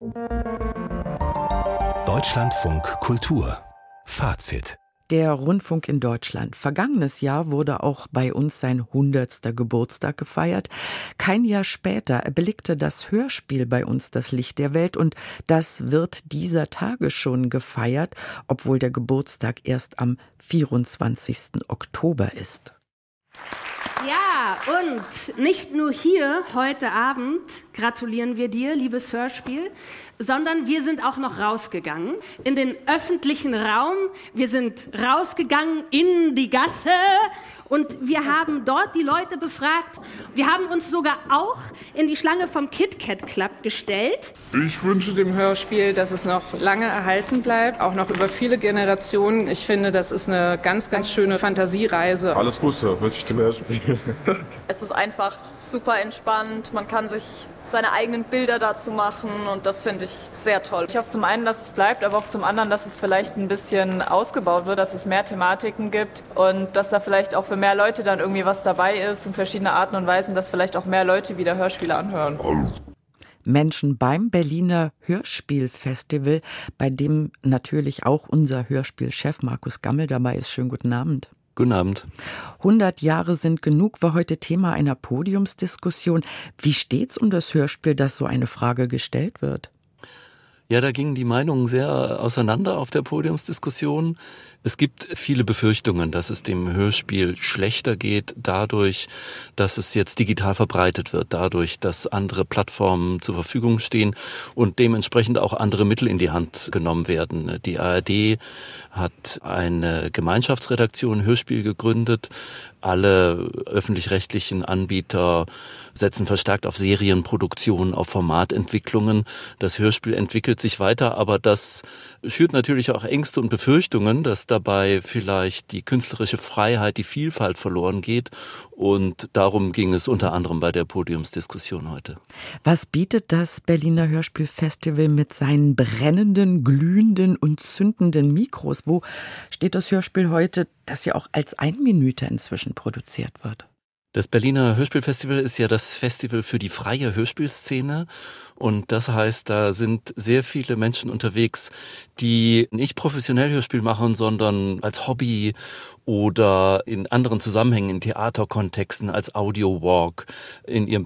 Deutschlandfunk Kultur Fazit. Der Rundfunk in Deutschland. Vergangenes Jahr wurde auch bei uns sein 100. Geburtstag gefeiert. Kein Jahr später erblickte das Hörspiel bei uns das Licht der Welt und das wird dieser Tage schon gefeiert, obwohl der Geburtstag erst am 24. Oktober ist. Ja, und nicht nur hier heute Abend gratulieren wir dir, liebes Hörspiel, sondern wir sind auch noch rausgegangen in den öffentlichen Raum. Wir sind rausgegangen in die Gasse und wir haben dort die Leute befragt. Wir haben uns sogar auch in die Schlange vom KitKat Club gestellt. Ich wünsche dem Hörspiel, dass es noch lange erhalten bleibt, auch noch über viele Generationen. Ich finde, das ist eine ganz, ganz schöne Fantasiereise. Alles Gute, wünsche ich dem Hörspiel. Es ist einfach super entspannt, man kann sich seine eigenen Bilder dazu machen und das finde ich sehr toll. Ich hoffe zum einen, dass es bleibt, aber auch zum anderen, dass es vielleicht ein bisschen ausgebaut wird, dass es mehr Thematiken gibt und dass da vielleicht auch für mehr Leute dann irgendwie was dabei ist in verschiedene Arten und Weisen, dass vielleicht auch mehr Leute wieder Hörspiele anhören. Menschen beim Berliner Hörspielfestival, bei dem natürlich auch unser Hörspielchef Markus Gammel dabei ist. Schönen guten Abend. Guten Abend. 100 Jahre sind genug war heute Thema einer Podiumsdiskussion. Wie steht's um das Hörspiel, dass so eine Frage gestellt wird? Ja, da gingen die Meinungen sehr auseinander auf der Podiumsdiskussion. Es gibt viele Befürchtungen, dass es dem Hörspiel schlechter geht, dadurch, dass es jetzt digital verbreitet wird, dadurch, dass andere Plattformen zur Verfügung stehen und dementsprechend auch andere Mittel in die Hand genommen werden. Die ARD hat eine Gemeinschaftsredaktion Hörspiel gegründet. Alle öffentlich-rechtlichen Anbieter setzen verstärkt auf Serienproduktion, auf Formatentwicklungen. Das Hörspiel entwickelt sich weiter, aber das schürt natürlich auch Ängste und Befürchtungen, dass dabei vielleicht die künstlerische Freiheit, die Vielfalt verloren geht. Und darum ging es unter anderem bei der Podiumsdiskussion heute. Was bietet das Berliner Hörspielfestival mit seinen brennenden, glühenden und zündenden Mikros? Wo steht das Hörspiel heute, das ja auch als Einminüter inzwischen produziert wird? Das Berliner Hörspielfestival ist ja das Festival für die freie Hörspielszene und das heißt, da sind sehr viele Menschen unterwegs, die nicht professionell Hörspiel machen, sondern als Hobby oder in anderen Zusammenhängen, in Theaterkontexten, als Audio-Walk, in ihrem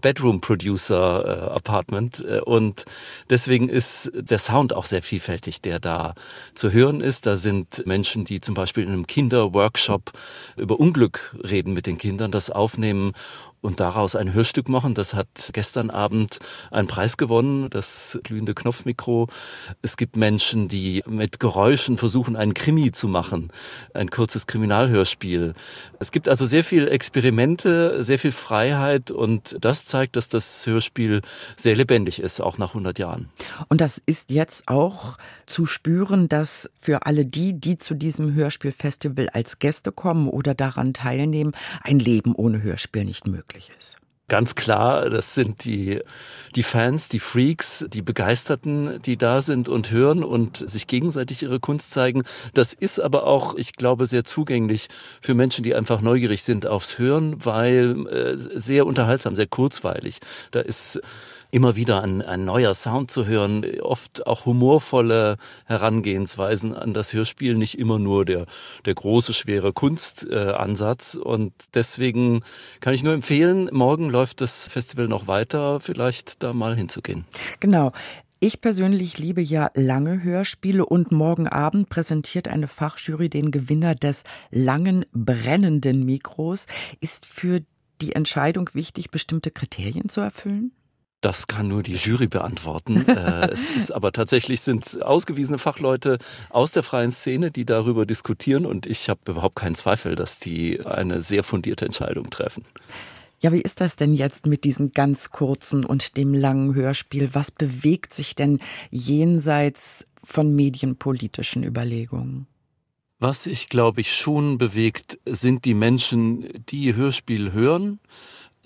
Bedroom-Producer-Apartment. Und deswegen ist der Sound auch sehr vielfältig, der da zu hören ist. Da sind Menschen, die zum Beispiel in einem Kinderworkshop über Unglück reden mit den Kindern, das aufnehmen und daraus ein Hörstück machen. Das hat gestern Abend einen Preis gewonnen, das glühende Knopfmikro. Es gibt Menschen, die mit Geräuschen versuchen, einen Krimi zu machen, ein kurzes Kriminalhörspiel. Es gibt also sehr viel Experimente, sehr viel Freiheit und das zeigt, dass das Hörspiel sehr lebendig ist, auch nach 100 Jahren. Und das ist jetzt auch zu spüren, dass für alle die zu diesem Hörspielfestival als Gäste kommen oder daran teilnehmen, ein Leben ohne Hörspiel nicht möglich ist. Ganz klar, das sind die Fans, die Freaks, die Begeisterten, die da sind und hören und sich gegenseitig ihre Kunst zeigen. Das ist aber auch, ich glaube, sehr zugänglich für Menschen, die einfach neugierig sind aufs Hören, weil sehr unterhaltsam, sehr kurzweilig. Da ist immer wieder ein neuer Sound zu hören, oft auch humorvolle Herangehensweisen an das Hörspiel, nicht immer nur der große, schwere Kunstansatz. Und deswegen kann ich nur empfehlen, morgen läuft das Festival noch weiter, vielleicht da mal hinzugehen. Genau. Ich persönlich liebe ja lange Hörspiele und morgen Abend präsentiert eine Fachjury den Gewinner des langen, brennenden Mikros. Ist für die Entscheidung wichtig, bestimmte Kriterien zu erfüllen? Das kann nur die Jury beantworten. Es ist aber tatsächlich sind ausgewiesene Fachleute aus der freien Szene, die darüber diskutieren und ich habe überhaupt keinen Zweifel, dass die eine sehr fundierte Entscheidung treffen. Ja, wie ist das denn jetzt mit diesen ganz kurzen und dem langen Hörspiel? Was bewegt sich denn jenseits von medienpolitischen Überlegungen? Was sich, glaube ich, schon bewegt, sind die Menschen, die Hörspiel hören,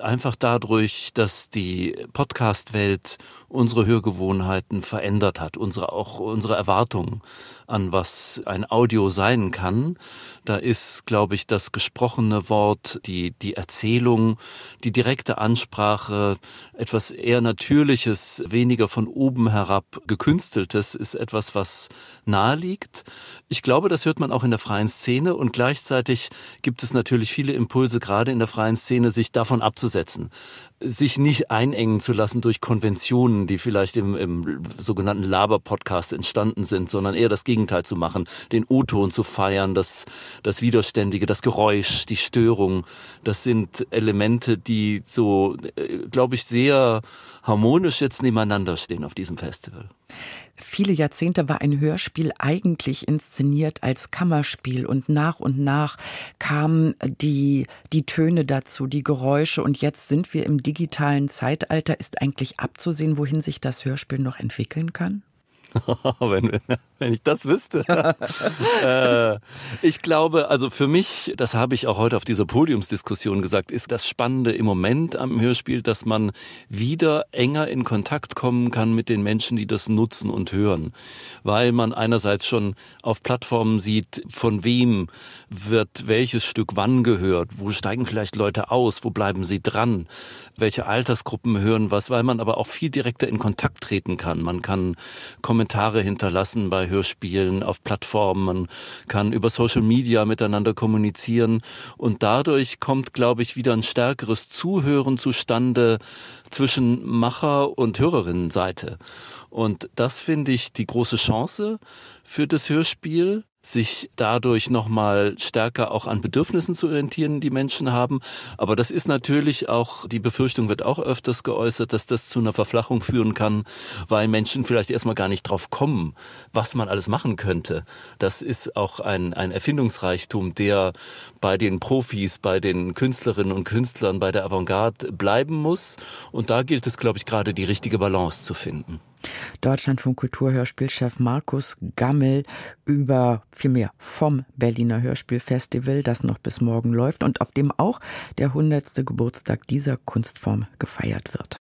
Einfach dadurch, dass die Podcast-Welt unsere Hörgewohnheiten verändert hat, auch unsere Erwartungen an was ein Audio sein kann. Da ist, glaube ich, das gesprochene Wort, die Erzählung, die direkte Ansprache, etwas eher Natürliches, weniger von oben herab gekünsteltes, ist etwas, was nahe liegt. Ich glaube, das hört man auch in der freien Szene und gleichzeitig gibt es natürlich viele Impulse, gerade in der freien Szene, sich davon abzusetzen, sich nicht einengen zu lassen durch Konventionen, die vielleicht im sogenannten Laber-Podcast entstanden sind, sondern eher das Gegenteil zu machen, den O-Ton zu feiern, das Widerständige, das Geräusch, die Störung. Das sind Elemente, die so, glaube ich, sehr harmonisch jetzt nebeneinander stehen auf diesem Festival. Viele Jahrzehnte war ein Hörspiel eigentlich inszeniert als Kammerspiel und nach kamen die Töne dazu, die Geräusche und jetzt sind wir im digitalen Zeitalter. Ist eigentlich abzusehen, wohin sich das Hörspiel noch entwickeln kann? Wenn ich das wüsste. Ich glaube, also für mich, das habe ich auch heute auf dieser Podiumsdiskussion gesagt, ist das Spannende im Moment am Hörspiel, dass man wieder enger in Kontakt kommen kann mit den Menschen, die das nutzen und hören. Weil man einerseits schon auf Plattformen sieht, von wem wird welches Stück wann gehört, wo steigen vielleicht Leute aus, wo bleiben sie dran, welche Altersgruppen hören was, weil man aber auch viel direkter in Kontakt treten kann. Man kann Kommentare hinterlassen bei Hörspielen auf Plattformen, man kann über Social Media miteinander kommunizieren und dadurch kommt, glaube ich, wieder ein stärkeres Zuhören zustande zwischen Macher- und Hörerinnenseite. Und das finde ich die große Chance für das Hörspiel, sich dadurch nochmal stärker auch an Bedürfnissen zu orientieren, die Menschen haben. Aber das ist natürlich auch, die Befürchtung wird auch öfters geäußert, dass das zu einer Verflachung führen kann, weil Menschen vielleicht erstmal gar nicht drauf kommen, was man alles machen könnte. Das ist auch ein Erfindungsreichtum, der bei den Profis, bei den Künstlerinnen und Künstlern, bei der Avantgarde bleiben muss. Und da gilt es, glaube ich, gerade die richtige Balance zu finden. Deutschlandfunk Kulturhörspielchef Markus Gammel vielmehr vom Berliner Hörspielfestival, das noch bis morgen läuft und auf dem auch der 100. Geburtstag dieser Kunstform gefeiert wird.